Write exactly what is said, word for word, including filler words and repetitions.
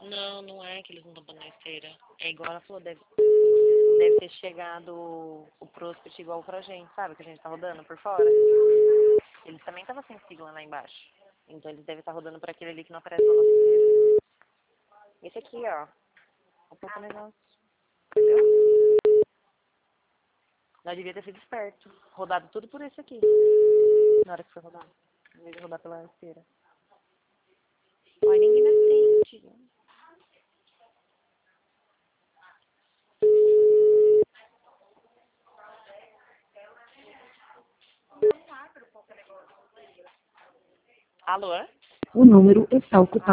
Não, não é que eles não estão pondo na esteira. É igual ela falou, deve, deve ter chegado o prospect igual pra gente, sabe? Que a gente tá rodando por fora. Eles também estavam sem sigla lá embaixo. Então eles devem estar rodando por aquele ali que não aparece na nossa esteira. Esse aqui, ó. Um pouco negócio. Entendeu? Nós devia ter sido esperto. Rodado tudo por esse aqui. Na hora que foi rodar. Em vez de rodar pela esteira. Olha, ninguém me atende. Alô? O número está ocupado.